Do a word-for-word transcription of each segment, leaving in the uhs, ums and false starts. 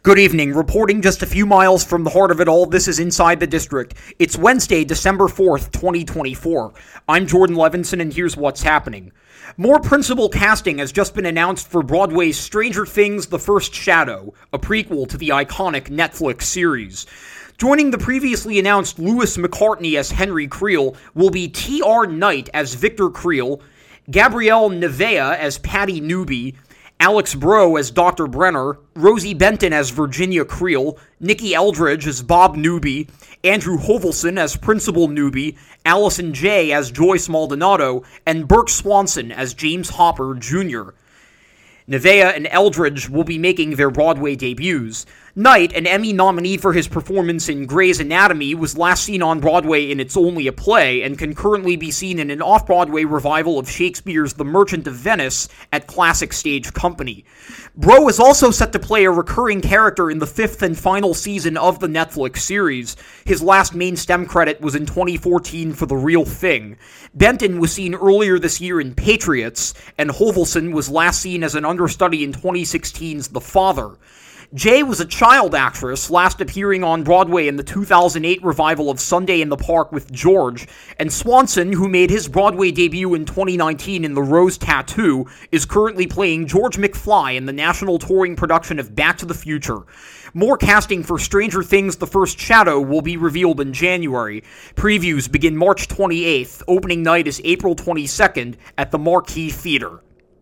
Good evening. Reporting just a few miles from the heart of it all, this is Inside the District. It's Wednesday, December fourth, twenty twenty-four. I'm Jordan Levinson, and here's what's happening. More principal casting has just been announced for Broadway's Stranger Things: The First Shadow, a prequel to the iconic Netflix series. Joining the previously announced Lewis McCartney as Henry Creel will be T R Knight as Victor Creel, Gabrielle Nevea as Patty Newby, Alex Bro as Doctor Brenner, Rosie Benton as Virginia Creel, Nikki Eldridge as Bob Newby, Andrew Hovelson as Principal Newby, Allison Jay as Joyce Maldonado, and Burke Swanson as James Hopper Junior Nevea and Eldridge will be making their Broadway debuts. Knight, an Emmy nominee for his performance in Grey's Anatomy, was last seen on Broadway in It's Only a Play and can currently be seen in an off-Broadway revival of Shakespeare's The Merchant of Venice at Classic Stage Company. Bro is also set to play a recurring character in the fifth and final season of the Netflix series. His last main stem credit was in twenty fourteen for The Real Thing. Benton was seen earlier this year in Patriots, and Hovelson was last seen as an understudy in twenty sixteen's The Father. Jay was a child actress, last appearing on Broadway in the two thousand eight revival of Sunday in the Park with George, and Swanson, who made his Broadway debut in twenty nineteen in The Rose Tattoo, is currently playing George McFly in the national touring production of Back to the Future. More casting for Stranger Things: The First Shadow will be revealed in January. Previews begin March twenty-eighth. Opening night is April twenty-second at the Marquee Theater.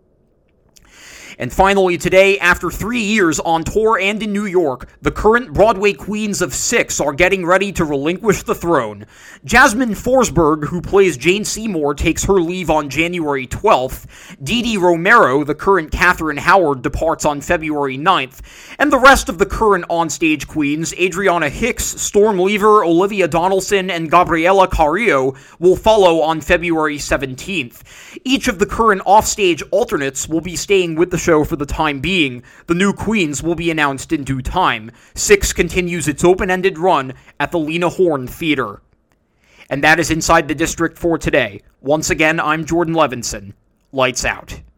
And finally today, after three years on tour and in New York, the current Broadway Queens of Six are getting ready to relinquish the throne. Jasmine Forsberg, who plays Jane Seymour, takes her leave on January twelfth. Dee Dee Romero, the current Catherine Howard, departs on February ninth. And the rest of the current onstage queens, Adriana Hicks, Storm Lever, Olivia Donaldson, and Gabriela Carrillo, will follow on February seventeenth. Each of the current offstage alternates will be staying with the show for the time being. The new queens will be announced in due time. Six continues its open-ended run at the Lena Horne Theater. And that is Inside the District for today. Once again, I'm Jordan Levinson. Lights out.